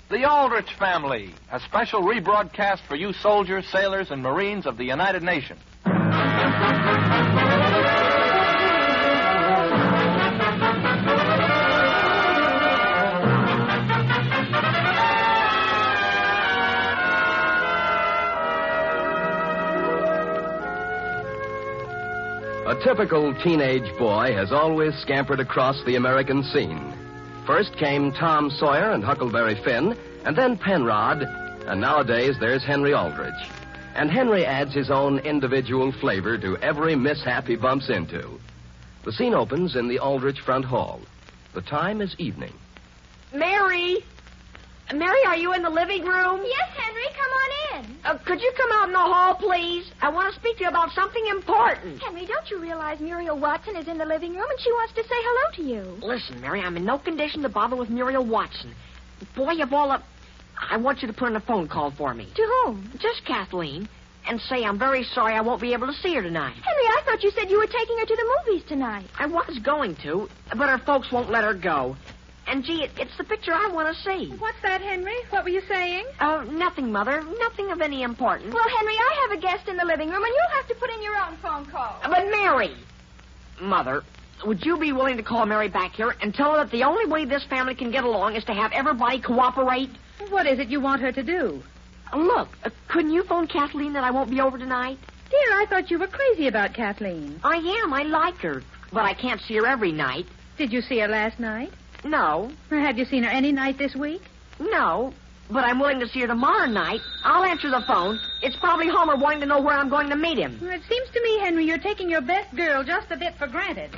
The Aldrich Family, a special rebroadcast for you soldiers, sailors, and Marines of the United Nations. A typical teenage boy has always scampered across the American scene. First came Tom Sawyer and Huckleberry Finn, and then Penrod, and nowadays there's Henry Aldrich. And Henry adds his own individual flavor to every mishap he bumps into. The scene opens in the Aldrich front hall. The time is evening. Mary! Mary, are you in the living room? Yes, Henry, come on in. Could you come out in the hall, please? I want to speak to you about something important. Henry, don't you realize Muriel Watson is in the living room and she wants to say hello to you? Listen, Mary, I'm in no condition to bother with Muriel Watson. Boy, of all I want you to put in a phone call for me. To whom? Just Kathleen. And say I'm very sorry I won't be able to see her tonight. Henry, I thought you said you were taking her to the movies tonight. I was going to, but her folks won't let her go. And, gee, it's the picture I want to see. What's that, Henry? What were you saying? Oh, nothing, Mother. Nothing of any importance. Well, Henry, I have a guest in the living room, and you'll have to put in your own phone call. But, Mary! Mother, would you be willing to call Mary back here and tell her that the only way this family can get along is to have everybody cooperate? What is it you want her to do? Look, couldn't you phone Kathleen that I won't be over tonight? Dear, I thought you were crazy about Kathleen. I am. I like her. But I can't see her every night. Did you see her last night? No. Or have you seen her any night this week? No. But I'm willing to see her tomorrow night. I'll answer the phone. It's probably Homer wanting to know where I'm going to meet him. Well, it seems to me, Henry, you're taking your best girl just a bit for granted.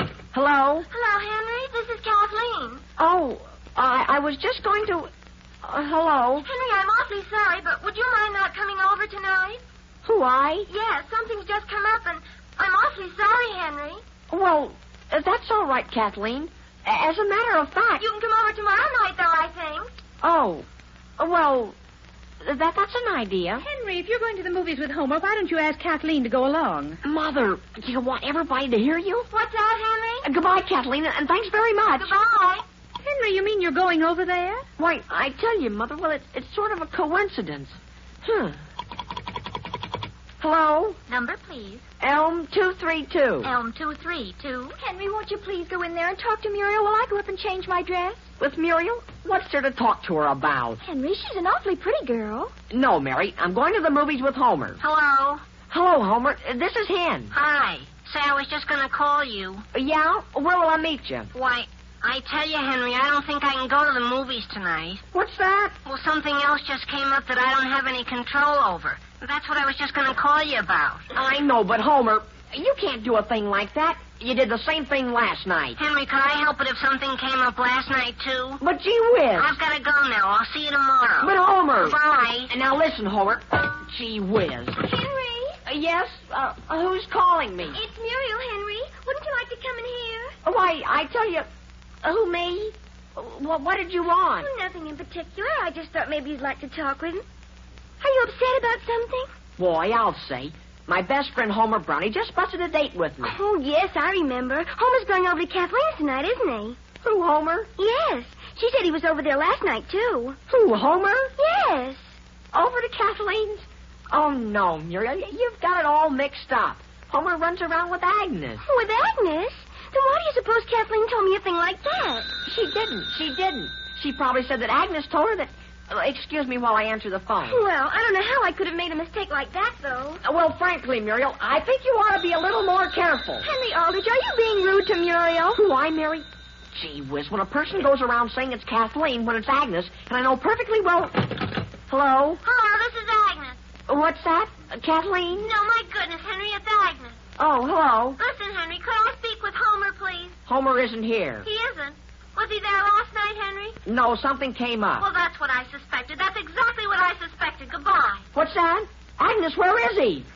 Hello? Hello, Henry. This is Kathleen. Oh, I was just going to... hello? Henry, I'm awfully sorry, but would you mind not coming over tonight? Who, I? Yes, something's just come up, and I'm awfully sorry, Henry. Well, that's all right, Kathleen. As a matter of fact... You can come over tomorrow night, though, I think. Oh, well, that's an idea. Henry, if you're going to the movies with Homer, why don't you ask Kathleen to go along? Mother, do you want everybody to hear you? What's that, Henry? Goodbye, Kathleen, and thanks very much. Goodbye. Henry, you mean you're going over there? Why, I tell you, Mother, well, it's sort of a coincidence. Hello? Number, please. Elm 232. Elm 232. Henry, won't you please go in there and talk to Muriel while I go up and change my dress? With Muriel? What's there to talk to her about? Henry, she's an awfully pretty girl. No, Mary. I'm going to the movies with Homer. Hello. Hello, Homer. This is Hen. Hi. Say, I was just going to call you. Yeah? Where will I meet you? Why, I tell you, Henry, I don't think I can go to the movies tonight. What's that? Well, something else just came up that I don't have any control over. That's what I was just going to call you about. I know, but Homer, you can't do a thing like that. You did the same thing last night. Henry, could I help it if something came up last night, too? But gee whiz. I've got to go now. I'll see you tomorrow. But Homer. Bye. And now listen, Homer. Gee whiz. Henry? Yes? Who's calling me? It's Muriel, Henry. Wouldn't you like to come in here? Why, I tell you... who, me? What did you want? Nothing in particular. I just thought maybe you'd like to talk with him. Are you upset about something? Boy, I'll say. My best friend Homer Brownie just busted a date with me. Oh, yes, I remember. Homer's going over to Kathleen's tonight, isn't he? Who, Homer? Yes. She said he was over there last night, too. Who, Homer? Yes. Over to Kathleen's? Oh, no, Muriel. You've got it all mixed up. Homer runs around with Agnes. With Agnes? Then why do you suppose Kathleen told me a thing like that? She didn't. She probably said that Agnes told her that... excuse me while I answer the phone. Well, I don't know how I could have made a mistake like that, though. Well, frankly, Muriel, I think you ought to be a little more careful. Henry Aldrich, are you being rude to Muriel? Who, I, Mary? Gee whiz, when a person goes around saying it's Kathleen when it's Agnes, and I know perfectly well... Hello? Hello, this is Agnes. What's that? Kathleen? No, my goodness, Henry, it's Agnes. Oh, hello. Listen, Henry, could I speak with Homer, please? Homer isn't here. He isn't. Was he there last night, Henry? No, something came up. Well, that's what I suspected. That's exactly what I suspected. Goodbye. What's that? Agnes, where is he?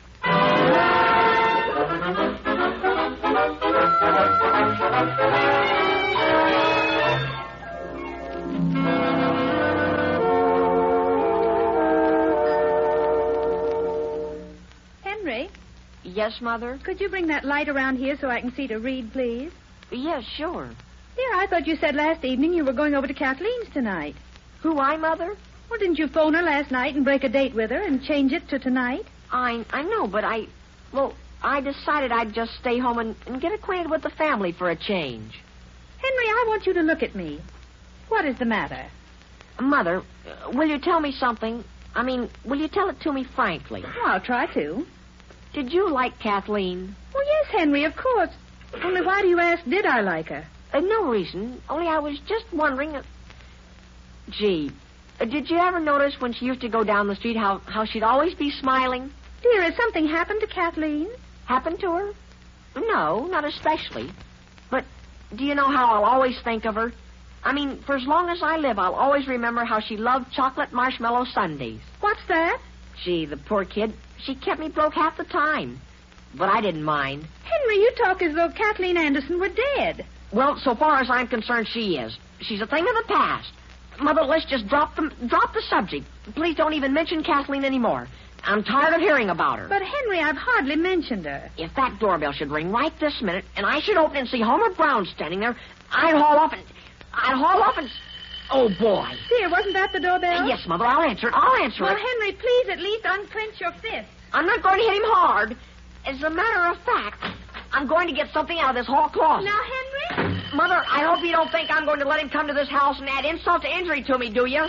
Henry? Yes, Mother? Could you bring that light around here so I can see to read, please? Yes, sure. Dear, I thought you said last evening you were going over to Kathleen's tonight. Who, I, Mother? Well, didn't you phone her last night and break a date with her and change it to tonight? I know, but I decided I'd just stay home and get acquainted with the family for a change. Henry, I want you to look at me. What is the matter? Mother, will you tell me something? I mean, will you tell it to me frankly? Oh, I'll try to. Did you like Kathleen? Well, yes, Henry, of course. Only why do you ask, did I like her? No reason. Only I was just wondering. Gee, did you ever notice when she used to go down the street how she'd always be smiling? Dear, has something happened to Kathleen? Happened to her? No, not especially. But do you know how I'll always think of her? I mean, for as long as I live, I'll always remember how she loved chocolate marshmallow sundaes. What's that? Gee, the poor kid, she kept me broke half the time. But I didn't mind. Henry, you talk as though Kathleen Anderson were dead. Well, so far as I'm concerned, she is. She's a thing of the past. Mother, let's just drop the subject. Please don't even mention Kathleen anymore. I'm tired of hearing about her. But, Henry, I've hardly mentioned her. If that doorbell should ring right this minute, and I should open it and see Homer Brown standing there, I'd haul off and... Oh, boy. Dear, wasn't that the doorbell? Yes, Mother, I'll answer it. Well, Henry, please at least unclench your fist. I'm not going to hit him hard. As a matter of fact, I'm going to get something out of this hall closet. Now, Henry? Mother, I hope you don't think I'm going to let him come to this house and add insult to injury to me, do you?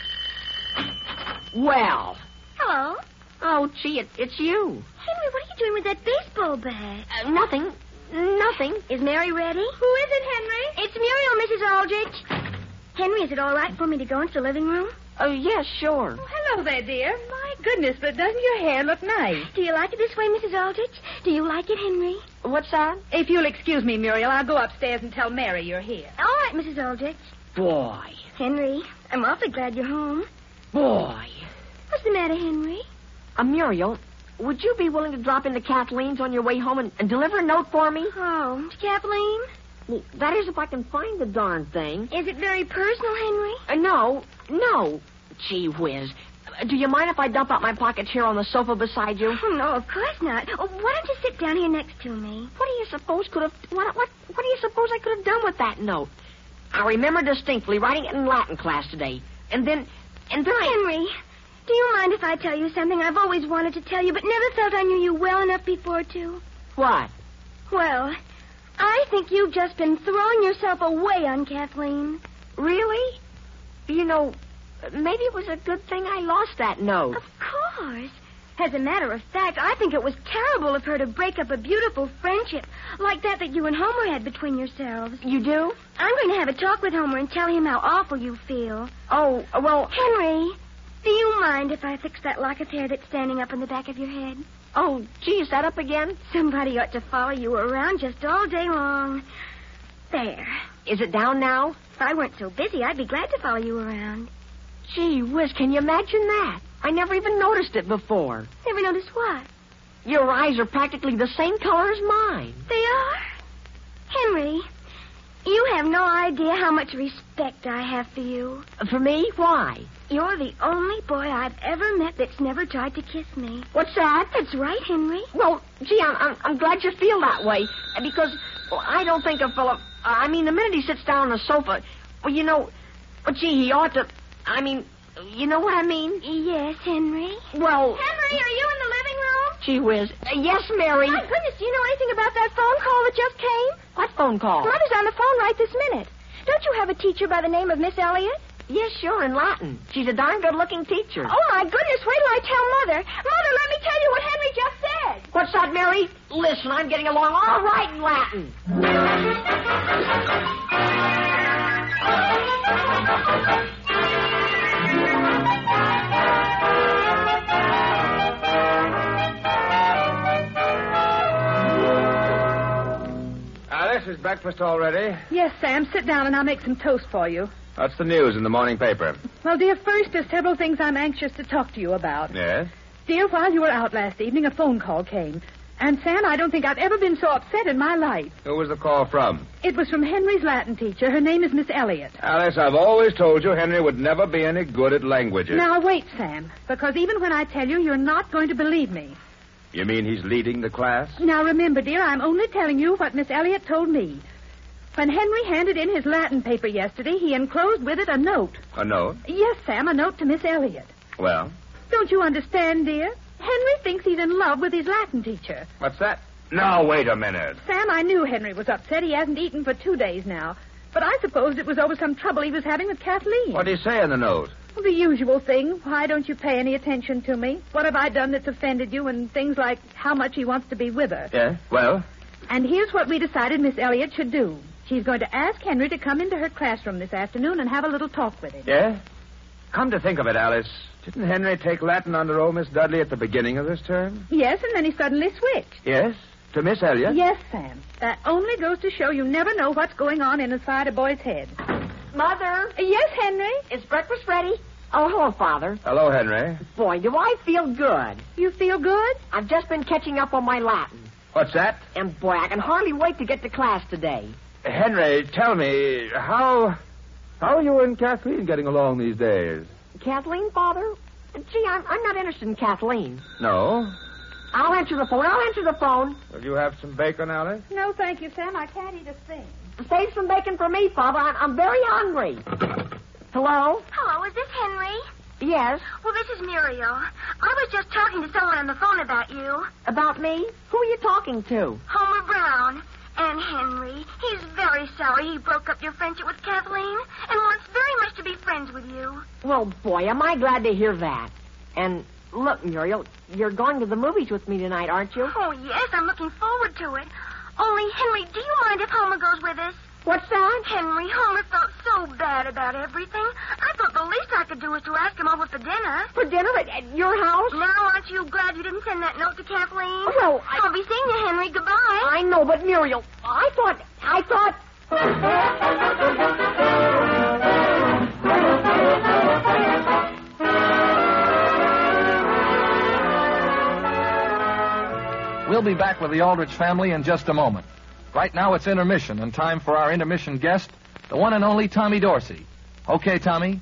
Well. Hello. Oh, gee, it's you. Henry, what are you doing with that baseball bat? Nothing. Is Mary ready? Who is it, Henry? It's Muriel, Mrs. Aldrich. Henry, is it all right for me to go into the living room? Oh, yes, sure. Oh, hello there, dear. My goodness, but doesn't your hair look nice? Do you like it this way, Mrs. Aldrich? Do you like it, Henry? What's that? If you'll excuse me, Muriel, I'll go upstairs and tell Mary you're here. All right, Mrs. Aldrich. Boy. Henry, I'm awfully glad you're home. Boy. What's the matter, Henry? Muriel, would you be willing to drop into Kathleen's on your way home and deliver a note for me? Oh, to Kathleen? Well, that is, if I can find the darn thing. Is it very personal, Henry? No. Gee whiz. Do you mind if I dump out my pockets here on the sofa beside you? Oh, no, of course not. Oh, why don't you sit down here next to me? What do you suppose what do you suppose I could have done with that note? I remember distinctly writing it in Latin class today. And then Henry, do you mind if I tell you something I've always wanted to tell you but never felt I knew you well enough before to? What? Well, I think you've just been throwing yourself away on Kathleen. Really? You know, maybe it was a good thing I lost that note. Of course. As a matter of fact, I think it was terrible of her to break up a beautiful friendship like that you and Homer had between yourselves. You do? I'm going to have a talk with Homer and tell him how awful you feel. Oh, well... Henry, do you mind if I fix that lock of hair that's standing up in the back of your head? Oh, gee, is that up again? Somebody ought to follow you around just all day long. There. Is it down now? If I weren't so busy, I'd be glad to follow you around. Gee whiz, can you imagine that? I never even noticed it before. Never noticed what? Your eyes are practically the same color as mine. They are? Henry, you have no idea how much respect I have for you. For me? Why? You're the only boy I've ever met that's never tried to kiss me. What's that? That's right, Henry. Well, gee, I'm glad you feel that way. Because, well, I don't think a fellow... the minute he sits down on the sofa... Well, you know... Well, gee, he ought to... you know what I mean? Yes, Henry. Well... Henry, are you in the living room? Gee whiz. Yes, Mary. My goodness, do you know anything about that phone call that just came? What phone call? Mother's on the phone right this minute. Don't you have a teacher by the name of Miss Elliott? Yes, sure, in Latin. She's a darn good-looking teacher. Oh, my goodness, wait till I tell Mother. Mother, let me tell you what Henry just said. What's that, Mary? Listen, I'm getting along all right in Latin. Alice, is breakfast all ready? Yes, Sam, sit down and I'll make some toast for you. What's the news in the morning paper? Well, dear, first, there's several things I'm anxious to talk to you about. Yes? Dear, while you were out last evening, a phone call came. And, Sam, I don't think I've ever been so upset in my life. Who was the call from? It was from Henry's Latin teacher. Her name is Miss Elliott. Alice, I've always told you Henry would never be any good at languages. Now, wait, Sam, because even when I tell you, you're not going to believe me. You mean he's leading the class? Now, remember, dear, I'm only telling you what Miss Elliott told me. When Henry handed in his Latin paper yesterday, he enclosed with it a note. A note? Yes, Sam, a note to Miss Elliott. Well, Don't you understand, dear? Henry thinks he's in love with his Latin teacher. what's that? Now, wait a minute. Sam, I knew Henry was upset. He hasn't eaten for 2 days now. But I supposed it was over some trouble he was having with Kathleen. What did he say in the note? The usual thing. Why don't you pay any attention to me? What have I done that's offended you? And things like how much he wants to be with her. Yeah? Well? And here's what we decided Miss Elliott should do. She's going to ask Henry to come into her classroom this afternoon and have a little talk with him. Yeah? Come to think of it, Alice, didn't Henry take Latin under old Miss Dudley at the beginning of this term? Yes, and then he suddenly switched. Yes? To Miss Elliott? Yes, Sam. That only goes to show you never know what's going on inside a boy's head. Mother, Yes, Henry? is breakfast ready? Oh, hello, Father. Hello, Henry. Boy, do I feel good. You feel good? I've just been catching up on my Latin. What's that? And, boy, I can hardly wait to get to class today. Henry, tell me, how are you and Kathleen getting along these days? Kathleen, Father? Gee, I'm not interested in Kathleen. No? I'll answer the phone. Will you have some bacon, Alice? No, thank you, Sam. I can't eat a thing. Save some bacon for me, Father. I'm very hungry. Hello? Hello, is this Henry? Yes. Well, this is Muriel. I was just talking to someone on the phone about you. About me? Who are you talking to? Homer Brown. And Henry, he's very sorry he broke up your friendship with Kathleen and wants very much to be friends with you. Well, boy, am I glad to hear that. And look, Muriel, you're going to the movies with me tonight, aren't you? Oh, yes, I'm looking forward to it. Only, Henry, do you mind if Homer goes with us? What's that? Henry, Homer felt so bad about everything. I thought the least I could do was to ask him over for dinner. For dinner at your house? Now, aren't you glad you didn't send that note to Kathleen? Well, I'll be seeing you, Henry. Goodbye. I know, but Muriel, I thought... We'll be back with the Aldrich family in just a moment. Right now it's intermission and time for our intermission guest, the one and only Tommy Dorsey. Okay, Tommy?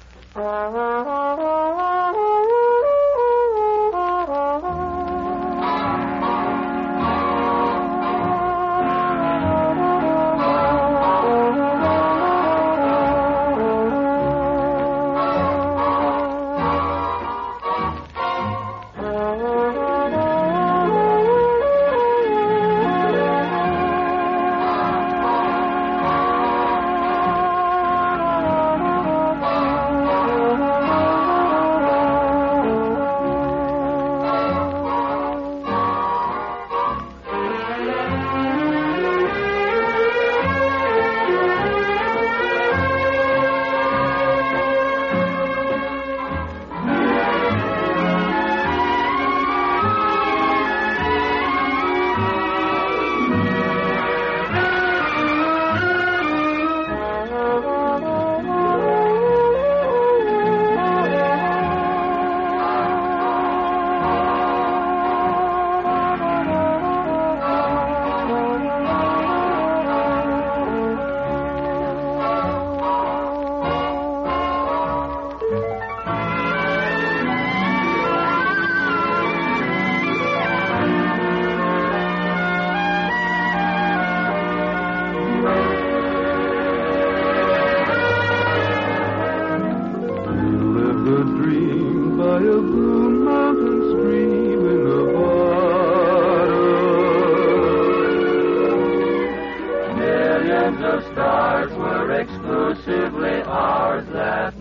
exclusively ours that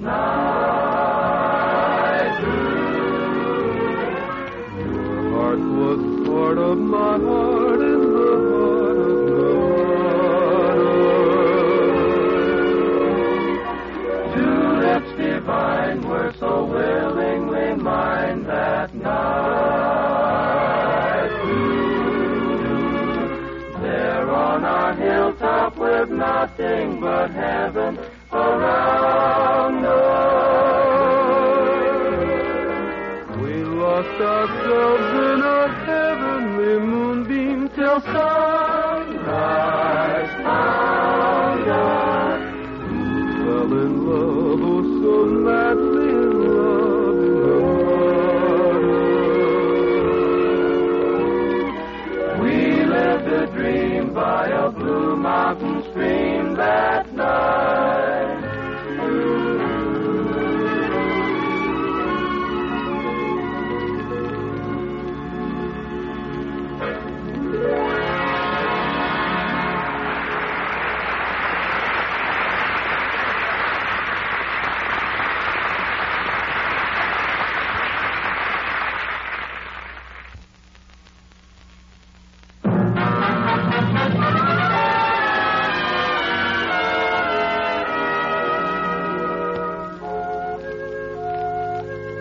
night. Your heart was part of my heart and the heart of mine. Two lips divine were so willingly mine that night. There on our hilltop with nothing but heaven around us. We lost ourselves in a heavenly moonbeam till sunrise found us. We fell in love, oh so madly in love in the water. We lived a dream by a blue mountain stream.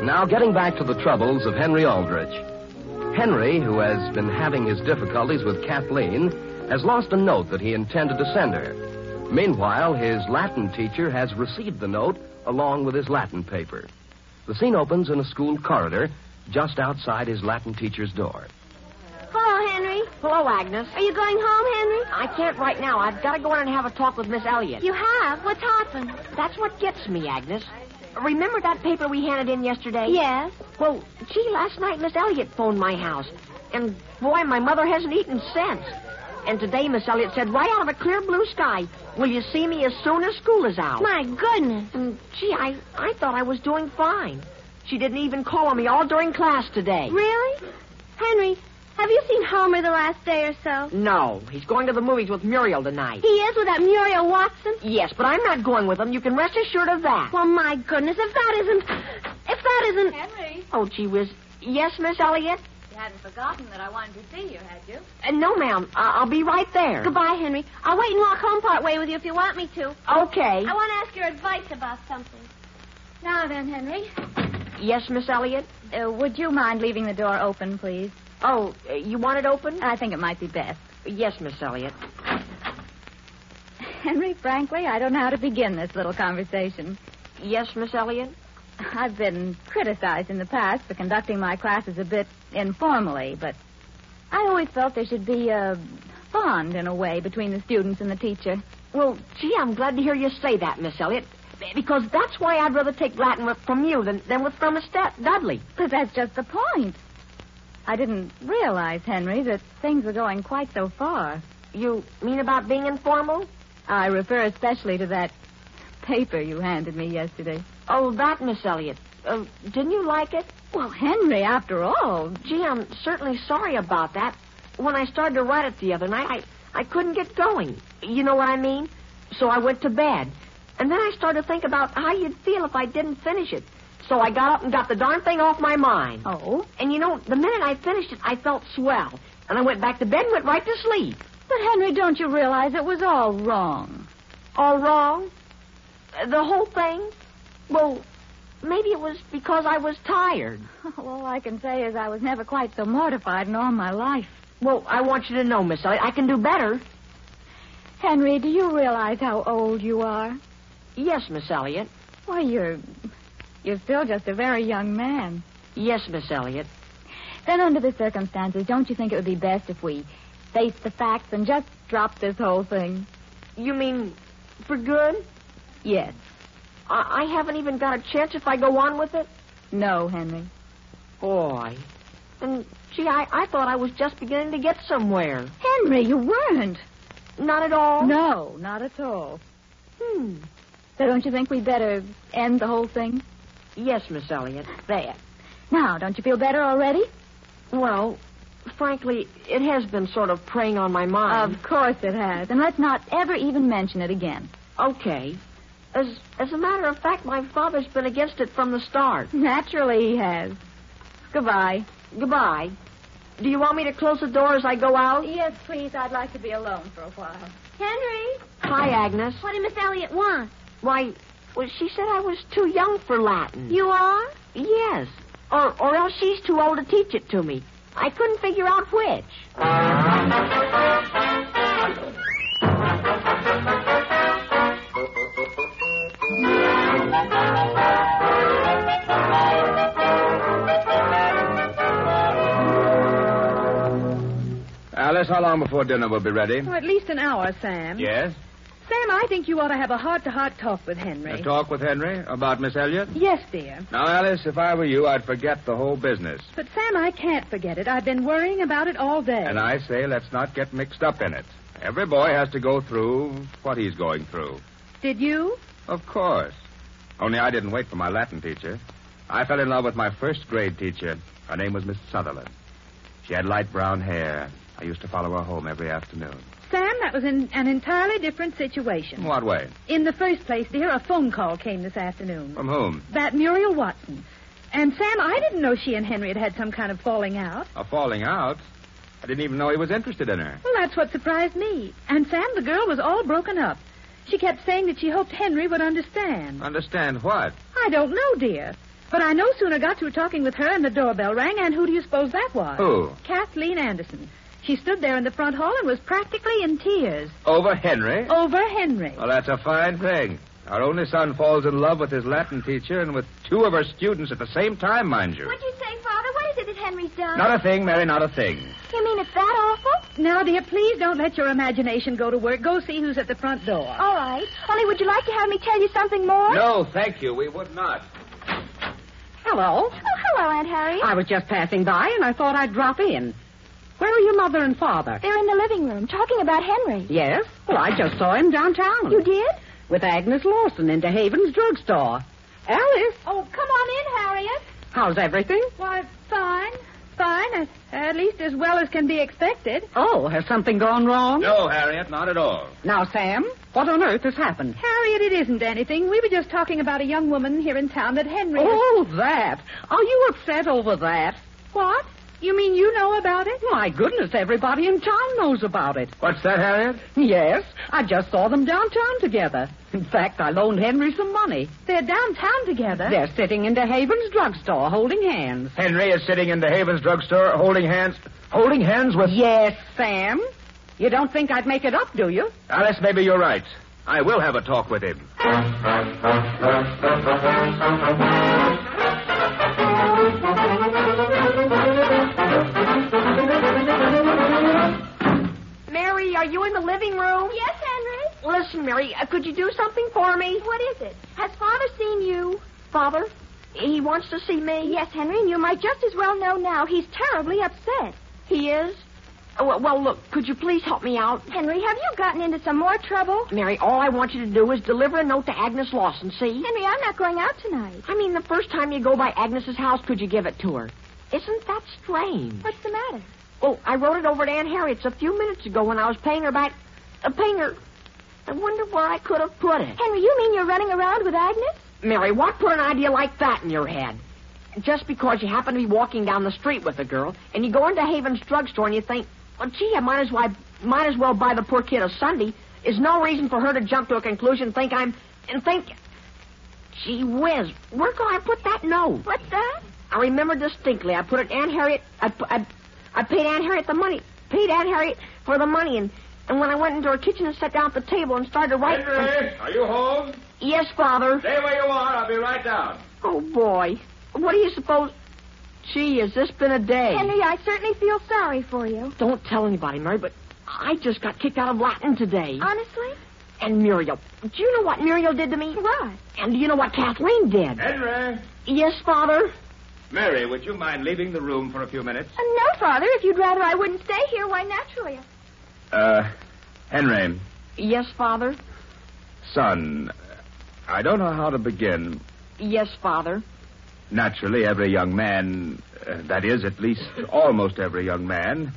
Now, getting back to the troubles of Henry Aldrich. Henry, who has been having his difficulties with Kathleen, has lost a note that he intended to send her. Meanwhile, his Latin teacher has received the note along with his Latin paper. The scene opens in a school corridor just outside his Latin teacher's door. Hello, Henry. Hello, Agnes. Are you going home, Henry? I can't right now. I've got to go in and have a talk with Miss Elliott. You have? What's happened? That's what gets me, Agnes. Remember that paper we handed in yesterday? Yes. Well, gee, last night Miss Elliott phoned my house. And, boy, my mother hasn't eaten since. And today Miss Elliott said, right out of a clear blue sky, will you see me as soon as school is out? My goodness. And, gee, I thought I was doing fine. She didn't even call on me all during class today. Really? Henry, have you seen Homer the last day or so? No, he's going to the movies with Muriel tonight. He is with that Muriel Watson? Yes, but I'm not going with him. You can rest assured of that. Well, my goodness, if that isn't... Henry, Oh, gee whiz. Yes, Miss Elliott? you hadn't forgotten that I wanted to see you, had you? No, ma'am. I'll be right there. Goodbye, Henry. I'll wait and walk home part way with you if you want me to. Okay. I want to ask your advice about something. Now then, Henry. Yes, Miss Elliott? Would you mind leaving the door open, please? Oh, you want it open? I think it might be best. Yes, Miss Elliott. Henry, frankly, I don't know how to begin this little conversation. Yes, Miss Elliott? I've been criticized in the past for conducting my classes a bit informally, but I always felt there should be a bond, in a way, between the students and the teacher. Well, gee, I'm glad to hear you say that, Miss Elliott. Because that's why I'd rather take Latin from you than from Miss Dudley. But that's just the point. I didn't realize, Henry, that things were going quite so far. You mean about being informal? I refer especially to that paper you handed me yesterday. Oh, that, Miss Elliott. Didn't you like it? Well, Henry, after all... Gee, I'm certainly sorry about that. When I started to write it the other night, I couldn't get going. You know what I mean? So I went to bed. And then I started to think about how you'd feel if I didn't finish it. So I got up and got the darn thing off my mind. Oh? And, you know, the minute I finished it, I felt swell. And I went back to bed and went right to sleep. But, Henry, don't you realize it was all wrong? All wrong? The whole thing? Well, maybe it was because I was tired. All I can say is I was never quite so mortified in all my life. Well, I want you to know, Miss Elliott, I can do better. Henry, do you realize how old you are? Yes, Miss Elliott. Why, you're still just a very young man. Yes, Miss Elliott. Then under the circumstances, don't you think it would be best if we face the facts and just drop this whole thing? You mean for good? Yes. I haven't even got a chance if I go on with it? No, Henry. Boy. And, gee, I thought I was just beginning to get somewhere. Henry, you weren't. Not at all? No, not at all. So don't you think we'd better end the whole thing? Yes, Miss Elliott. There. Now, don't you feel better already? Well, frankly, it has been sort of preying on my mind. Of course it has. And let's not ever even mention it again. Okay. As a matter of fact, my father's been against it from the start. Naturally he has. Goodbye. Goodbye. Do you want me to close the door as I go out? Yes, please. I'd like to be alone for a while. Henry, Hi, Agnes. what did Miss Elliott want? Why, well, she said I was too young for Latin. You are? Yes. Or else she's too old to teach it to me. I couldn't figure out which. Alice, how long before dinner will be ready? Oh, at least an hour, Sam. Yes? Sam, I think you ought to have a heart-to-heart talk with Henry. A talk with Henry about Miss Elliott? Yes, dear. Now, Alice, if I were you, I'd forget the whole business. But, Sam, I can't forget it. I've been worrying about it all day. And I say let's not get mixed up in it. Every boy has to go through what he's going through. Did you? Of course. Only I didn't wait for my Latin teacher. I fell in love with my first grade teacher. Her name was Miss Sutherland. She had light brown hair. I used to follow her home every afternoon. Sam, that was an entirely different situation. In what way? In the first place, dear, a phone call came this afternoon. From whom? That Muriel Watson. And, Sam, I didn't know she and Henry had had some kind of falling out. A falling out? I didn't even know he was interested in her. Well, that's what surprised me. And, Sam, the girl was all broken up. She kept saying that she hoped Henry would understand. Understand what? I don't know, dear. But I no sooner got through talking with her and the doorbell rang, and who do you suppose that was? Who? Kathleen Anderson. She stood there in the front hall and was practically in tears. Over Henry? Over Henry. Well, that's a fine thing. Our only son falls in love with his Latin teacher and with two of her students at the same time, mind you. What'd you say, Father? What is it that Henry's done? Not a thing, Mary, not a thing. You mean it's that awful? Now, dear, please don't let your imagination go to work. Go see who's at the front door. All right. Only would you like to have me tell you something more? No, thank you. We would not. Hello. Oh, hello, Aunt Harriet. I was just passing by, and I thought I'd drop in. Where are your mother and father? They're in the living room talking about Henry. Yes? Well, I just saw him downtown. You did? With Agnes Lawson in DeHaven's drugstore. Alice, Oh, come on in, Harriet. how's everything? Why, fine. Fine. At least as well as can be expected. Oh, has something gone wrong? No, Harriet, not at all. Now, Sam, what on earth has happened? Harriet, it isn't anything. We were just talking about a young woman here in town that Henry... Oh, that. Are you upset over that? What? You mean you know about it? My goodness, everybody in town knows about it. What's that, Harriet? Yes, I just saw them downtown together. In fact, I loaned Henry some money. They're downtown together. They're sitting in DeHaven's drugstore holding hands. Henry is sitting in DeHaven's drugstore holding hands. Holding hands with... Yes, Sam. You don't think I'd make it up, do you? Alice, maybe you're right. I will have a talk with him. Mary, are you in the living room? Yes, Henry. Listen, Mary, could you do something for me? What is it? Has Father seen you? Father? He wants to see me? Yes, Henry, and you might just as well know now. He's terribly upset. He is? Well, look, could you please help me out? Henry, have you gotten into some more trouble? Mary, all I want you to do is deliver a note to Agnes Lawson, see? Henry, I'm not going out tonight. I mean, the first time you go by Agnes's house, could you give it to her? Isn't that strange? What's the matter? Oh, I wrote it over to Aunt Harriet's a few minutes ago when I was paying her back. Paying her. I wonder where I could have put it. Henry, you mean you're running around with Agnes? Mary, what put an idea like that in your head? Just because you happen to be walking down the street with a girl, and you go into Haven's drugstore and you think, well, gee, I might as well buy the poor kid a Sunday, is no reason for her to jump to a conclusion and think, gee whiz, where can I put that note? What's that? I remember distinctly. I put it Aunt Harriet. I paid Aunt Harriet the money. Paid Aunt Harriet for the money, and when I went into her kitchen and sat down at the table and started to write. Henry, are you home? Yes, Father. Stay where you are. I'll be right down. Oh boy, what do you suppose? Gee, has this been a day? Henry, I certainly feel sorry for you. Don't tell anybody, Mary, but I just got kicked out of Latin today. Honestly? And Muriel. Do you know what Muriel did to me? What? And do you know what Kathleen did? Henry. Yes, Father. Mary, would you mind leaving the room for a few minutes? No, Father. If you'd rather I wouldn't stay here, why, naturally. Henry. Yes, Father. Son, I don't know how to begin. Yes, Father. Naturally, every young man, that is, at least almost every young man,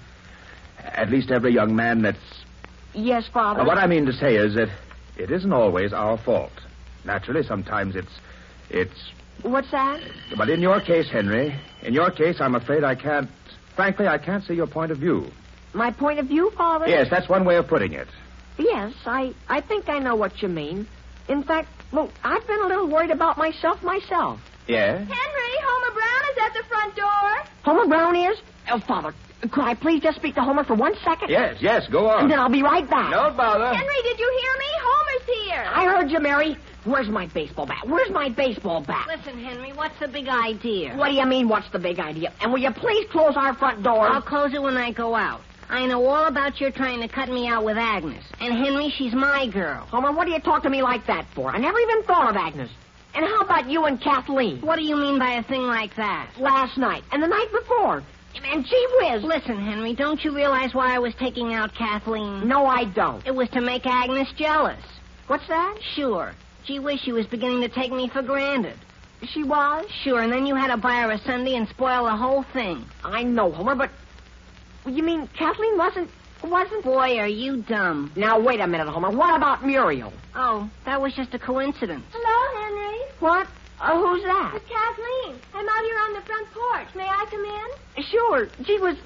that's... Yes, Father. What I mean to say is that it isn't always our fault. Naturally, sometimes it's... What's that? But in your case, Henry, I'm afraid I can't see your point of view. My point of view, Father? Yes, that's one way of putting it. Yes, I think I know what you mean. In fact, well, I've been a little worried about myself. Yeah? Henry, Homer Brown is at the front door. Homer Brown is? Oh, Father, could I please just speak to Homer for 1 second? Yes, go on. And then I'll be right back. Don't bother. Henry, did you hear me? Homer's here. I heard you, Mary. Where's my baseball bat? Listen, Henry, what's the big idea? What do you mean, what's the big idea? And will you please close our front door? I'll close it when I go out. I know all about your trying to cut me out with Agnes. And Henry, she's my girl. Homer, what do you talk to me like that for? I never even thought of Agnes. And how about you and Kathleen? What do you mean by a thing like that? Last night and the night before. And gee whiz. Listen, Henry, don't you realize why I was taking out Kathleen? No, I don't. It was to make Agnes jealous. What's that? Sure. Gee whiz, she was beginning to take me for granted. She was? Sure, and then you had to buy her a Sunday and spoil the whole thing. I know, Homer, but... You mean Kathleen wasn't... Boy, are you dumb. Now, wait a minute, Homer. What about Muriel? Oh, that was just a coincidence. Hello, Henry. What? Who's that? It's Kathleen. I'm out here on the front porch. May I come in? Sure. Gee whiz,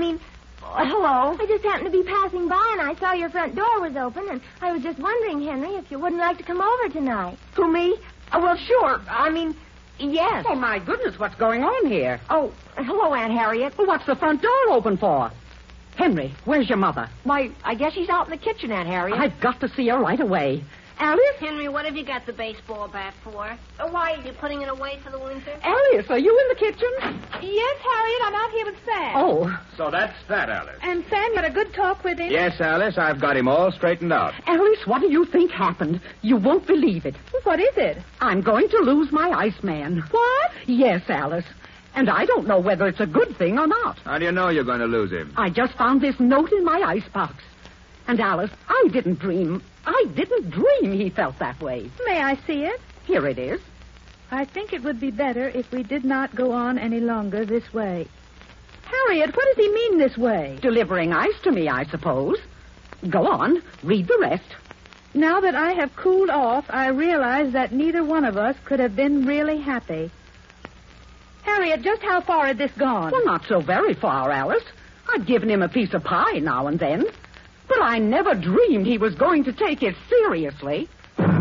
hello. I just happened to be passing by, and I saw your front door was open, and I was just wondering, Henry, if you wouldn't like to come over tonight. Who, me? Well, sure. Yes. Oh, my goodness, what's going on here? Oh, hello, Aunt Harriet. Well, what's the front door open for? Henry, where's your mother? Why, I guess she's out in the kitchen, Aunt Harriet. I've got to see her right away. Alice? Henry, what have you got the baseball bat for? Why, are you putting it away for the winter? Alice, are you in the kitchen? Yes, Harriet, I'm out here with Sam. Oh. So that's that, Alice. And Sam, you had a good talk with him? Yes, Alice, I've got him all straightened out. Alice, what do you think happened? You won't believe it. What is it? I'm going to lose my Iceman. What? Yes, Alice. And I don't know whether it's a good thing or not. How do you know you're going to lose him? I just found this note in my icebox. And, Alice, I didn't dream he felt that way. May I see it? Here it is. I think it would be better if we did not go on any longer this way. Harriet, what does he mean this way? Delivering ice to me, I suppose. Go on, read the rest. Now that I have cooled off, I realize that neither one of us could have been really happy. Harriet, just how far had this gone? Well, not so very far, Alice. I've given him a piece of pie now and then. But I never dreamed he was going to take it seriously.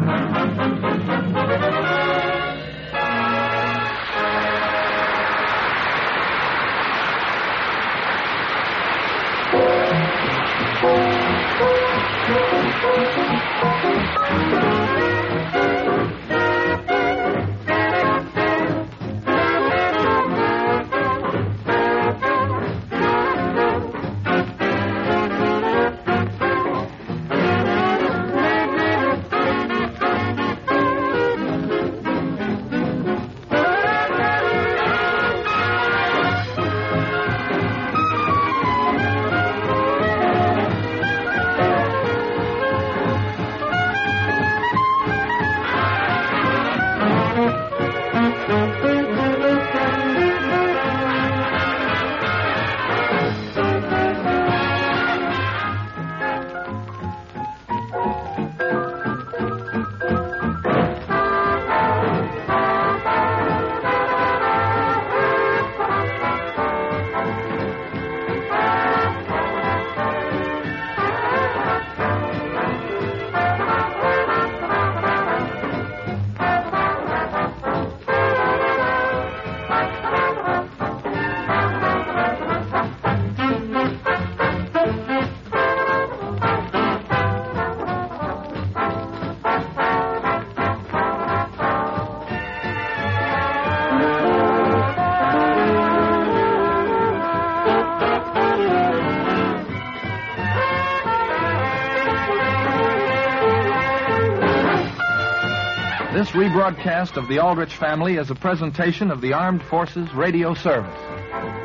This rebroadcast of The Aldrich Family is a presentation of the Armed Forces Radio Service.